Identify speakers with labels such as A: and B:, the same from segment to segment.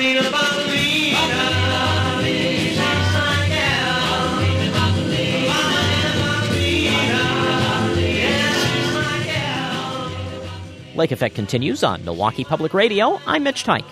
A: Lake Effect continues on Milwaukee Public Radio. I'm Mitch Teich.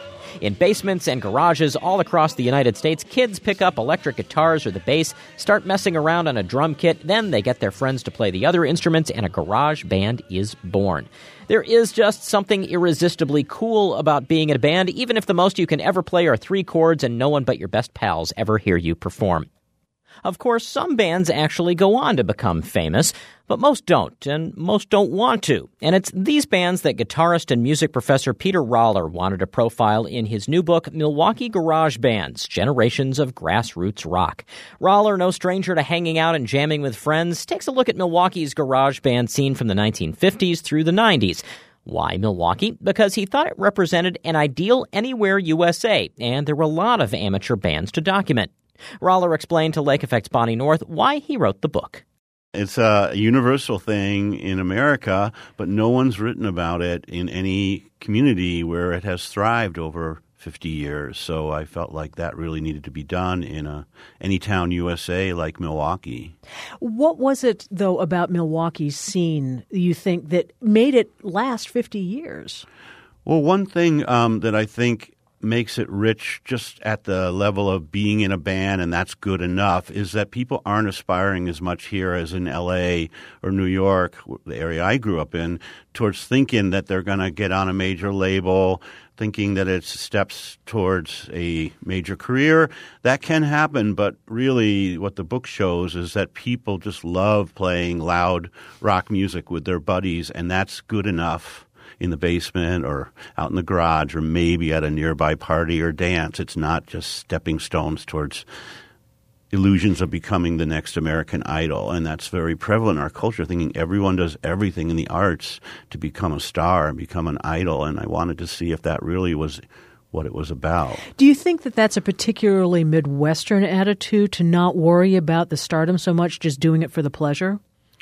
A: In basements and garages all across the United States, kids pick up electric guitars or the bass, start messing around on a drum kit, then they get their friends to play the other instruments, and a garage band is born. There is just something irresistibly cool about being in a band, even if the most you can ever play are 3 chords and no one but your best pals ever hear you perform. Of course, some bands actually go on to become famous, but most don't, and most don't want to. And it's these bands that guitarist and music professor Peter Roller wanted to profile in his new book, Milwaukee Garage Bands, Generations of Grassroots Rock. Roller, no stranger to hanging out and jamming with friends, takes a look at Milwaukee's garage band scene from the 1950s through the 90s. Why Milwaukee? Because he thought it represented an ideal anywhere USA, and there were a lot of amateur bands to document. Roller explained to Lake Effect's Bonnie North why he wrote the book.
B: It's a universal thing in America, but no one's written about it in any community where it has thrived over 50 years. So I felt like that really needed to be done in any town USA like Milwaukee.
C: What was it, though, about Milwaukee's scene, you think, that made it last 50 years?
B: Well, one thing that I think makes it rich just at the level of being in a band, and that's good enough, is that people aren't aspiring as much here as in L.A. or New York, the area I grew up in, towards thinking that they're going to get on a major label, thinking that it's steps towards a major career. That can happen, but really what the book shows is that people just love playing loud rock music with their buddies, and that's good enough in the basement or out in the garage or maybe at a nearby party or dance. It's not just stepping stones towards illusions of becoming the next American Idol. And that's very prevalent in our culture, thinking everyone does everything in the arts to become a star and become an idol. And I wanted to see if that really was what it was about.
C: Do you think that that's a particularly Midwestern attitude, to not worry about the stardom so much, just doing it for the pleasure?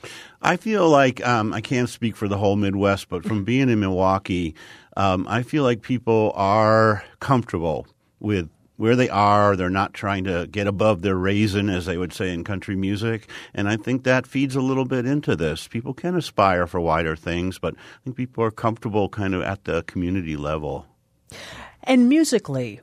B: I feel like I can't speak for the whole Midwest, but from being in Milwaukee, I feel like people are comfortable with where they are. They're not trying to get above their raisin, as they would say in country music. And I think that feeds a little bit into this. People can aspire for wider things, but I think people are comfortable kind of at the community level.
C: And musically,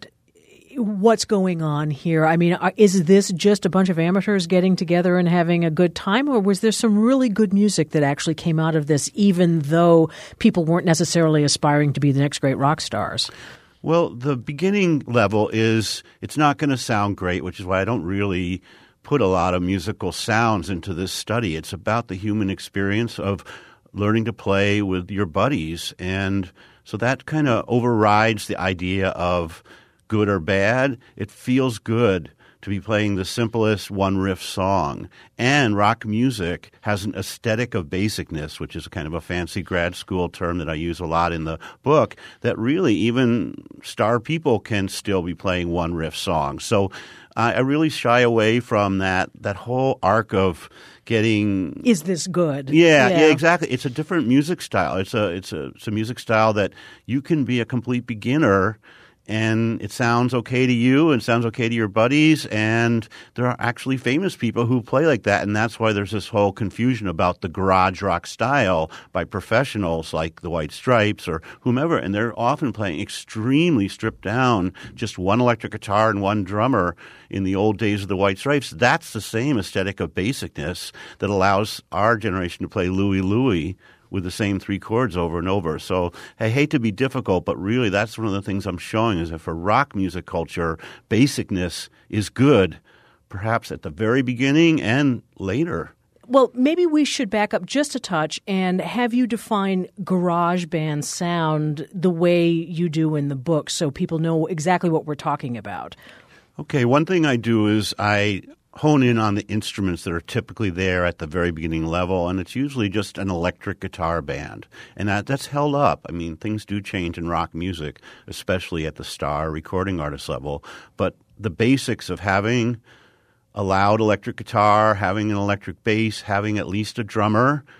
C: what's going on here? I mean, is this just a bunch of amateurs getting together and having a good time, or was there some really good music that actually came out of this, even though people weren't necessarily aspiring to be the next great rock stars?
B: Well, the beginning level is it's not going to sound great, which is why I don't really put a lot of musical sounds into this study. It's about the human experience of learning to play with your buddies. And so that kind of overrides the idea of good or bad. It feels good to be playing the simplest one-riff song. And rock music has an aesthetic of basicness, which is kind of a fancy grad school term that I use a lot in the book, that really even star people can still be playing one-riff songs. So I really shy away from that whole arc of getting. Is
C: this good?
B: Yeah, exactly. It's a different music style. It's a music style that you can be a complete beginner, and it sounds okay to you and sounds okay to your buddies, and there are actually famous people who play like that, and that's why there's this whole confusion about the garage rock style by professionals like the White Stripes or whomever, and they're often playing extremely stripped down, just one electric guitar and one drummer in the old days of the White Stripes. That's the same aesthetic of basicness that allows our generation to play Louie Louie with the same 3 chords over and over. So I hate to be difficult, but really that's one of the things I'm showing is that for rock music culture, basicness is good, perhaps at the very beginning and later.
C: Well, maybe we should back up just a touch and have you define garage band sound the way you do in the book so people know exactly what we're talking about.
B: Okay, one thing I do is I hone in on the instruments that are typically there at the very beginning level, and it's usually just an electric guitar band. And that's held up. I mean, things do change in rock music, especially at the star recording artist level. But the basics of having a loud electric guitar, having an electric bass, having at least a drummer,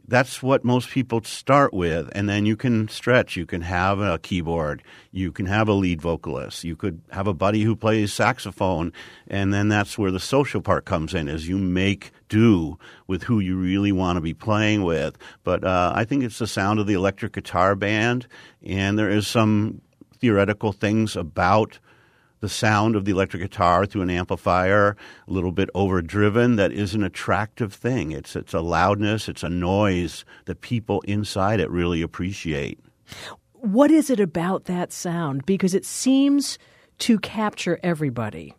B: that's what most people start with, and then you can stretch. You can have a keyboard. You can have a lead vocalist. You could have a buddy who plays saxophone, and then that's where the social part comes in, is you make do with who you really want to be playing with. But I think it's the sound of the electric guitar band, and there is some theoretical things about the sound of the electric guitar through an amplifier, a little bit overdriven, that is an attractive thing. It's a loudness, it's a noise that people inside it really appreciate.
C: What is it about that sound? Because it seems to capture everybody.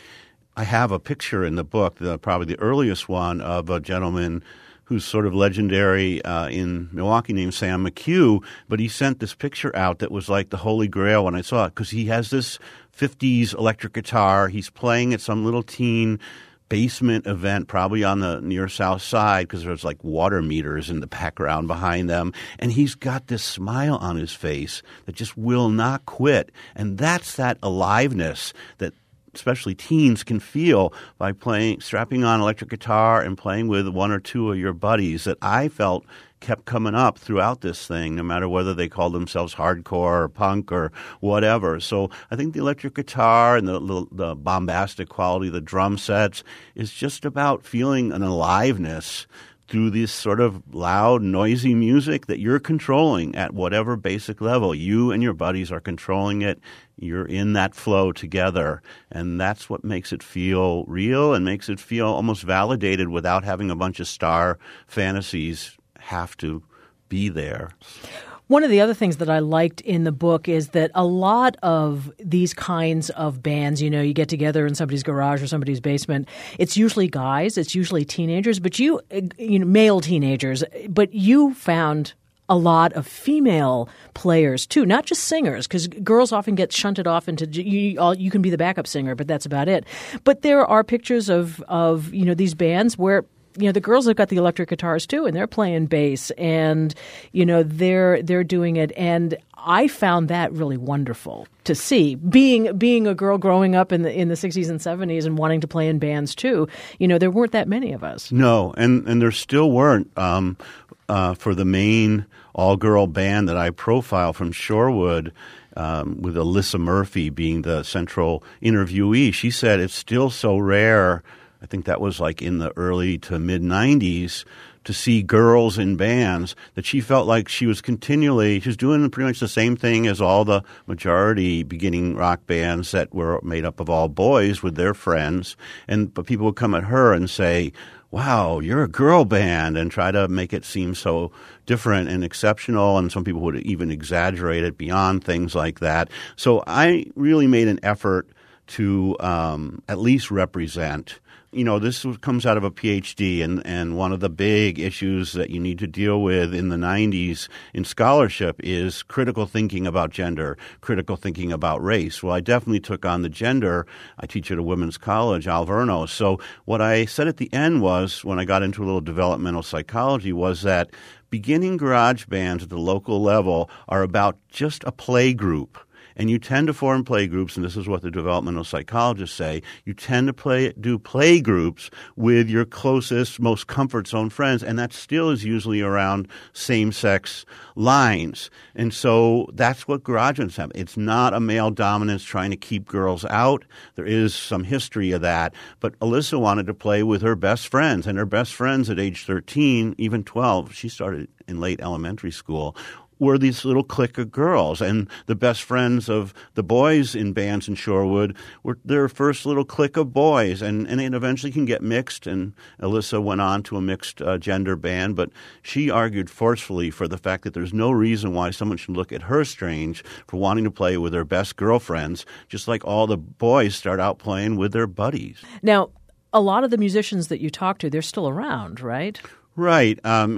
B: I have a picture in the book, probably the earliest one, of a gentleman who's sort of legendary in Milwaukee named Sam McHugh, but he sent this picture out that was like the holy grail when I saw it, because he has this 50s electric guitar. He's playing at some little teen basement event, probably on the near south side, because there's like water meters in the background behind them. And he's got this smile on his face that just will not quit. And that's that aliveness that especially teens can feel by strapping on electric guitar and playing with one or two of your buddies, that I felt kept coming up throughout this thing, no matter whether they called themselves hardcore or punk or whatever. So I think the electric guitar and the bombastic quality of the drum sets is just about feeling an aliveness through this sort of loud, noisy music that you're controlling at whatever basic level. You and your buddies are controlling it. You're in that flow together. And that's what makes it feel real and makes it feel almost validated without having a bunch of star fantasies have to be there.
C: One of the other things that I liked in the book is that a lot of these kinds of bands, you get together in somebody's garage or somebody's basement. It's usually guys, it's usually teenagers, but male teenagers, but you found a lot of female players too, not just singers, because girls often get shunted off into you can be the backup singer, but that's about it. But there are pictures of these bands where the girls have got the electric guitars too, and they're playing bass, and they're doing it. And I found that really wonderful to see. Being a girl growing up in the 60s and 70s and wanting to play in bands too, there weren't that many of us.
B: No, and there still weren't. For the main all-girl band that I profile from Shorewood, with Alyssa Murphy being the central interviewee, she said it's still so rare. I think that was like in the early to mid-'90s, to see girls in bands, that she felt like she was doing pretty much the same thing as all the majority beginning rock bands that were made up of all boys with their friends. But people would come at her and say, wow, you're a girl band, and try to make it seem so different and exceptional, and some people would even exaggerate it beyond things like that. So I really made an effort to at least represent. This comes out of a PhD, and one of the big issues that you need to deal with in the 90s in scholarship is critical thinking about gender, critical thinking about race. Well, I definitely took on the gender. I teach at a women's college, Alverno. So what I said at the end was, when I got into a little developmental psychology, was that beginning garage bands at the local level are about just a play group. And you tend to form play groups, and this is what the developmental psychologists say, you tend to do play groups with your closest, most comfort zone friends, and that still is usually around same-sex lines. And so that's what garage bands have. It's not a male dominance trying to keep girls out. There is some history of that. But Alyssa wanted to play with her best friends, and her best friends at age 13, even 12, she started in late elementary school, were these little clique of girls. And the best friends of the boys in bands in Shorewood were their first little clique of boys. And it eventually can get mixed. And Alyssa went on to a mixed gender band. But she argued forcefully for the fact that there's no reason why someone should look at her strange for wanting to play with her best girlfriends, just like all the boys start out playing with their buddies.
C: Now, a lot of the musicians that you talk to, they're still around, right?
B: Right. I'm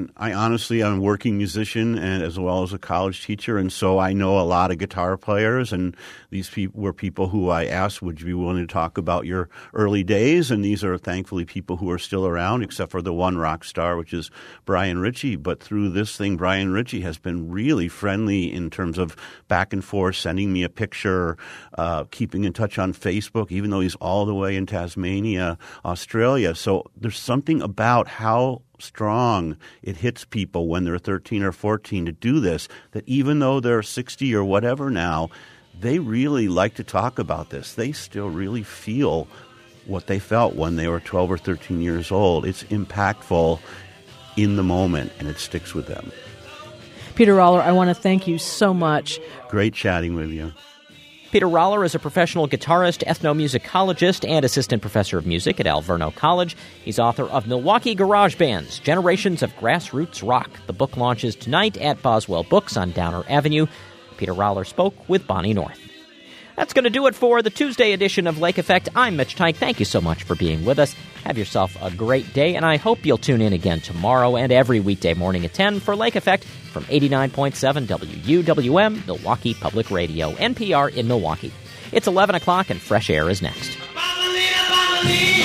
B: a working musician and as well as a college teacher, and so I know a lot of guitar players, and these people were people who I asked, would you be willing to talk about your early days? And these are thankfully people who are still around, except for the one rock star, which is Brian Ritchie. But through this thing, Brian Ritchie has been really friendly in terms of back and forth, sending me a picture, keeping in touch on Facebook, even though he's all the way in Tasmania, Australia. So there's something about how strong it hits people when they're 13 or 14 to do this, that even though they're 60 or whatever now, they really like to talk about this. They still really feel what they felt when they were 12 or 13 years old. It's impactful in the moment, and it sticks with them.
C: Peter Roller, I want to thank you so much.
B: Great chatting with you.
A: Peter Roller is a professional guitarist, ethnomusicologist, and assistant professor of music at Alverno College. He's author of Milwaukee Garage Bands, Generations of Grassroots Rock. The book launches tonight at Boswell Books on Downer Avenue. Peter Roller spoke with Bonnie North. That's going to do it for the Tuesday edition of Lake Effect. I'm Mitch Teich. Thank you so much for being with us. Have yourself a great day, and I hope you'll tune in again tomorrow and every weekday morning at 10 for Lake Effect from 89.7 WUWM, Milwaukee Public Radio, NPR in Milwaukee. It's 11 o'clock, and Fresh Air is next.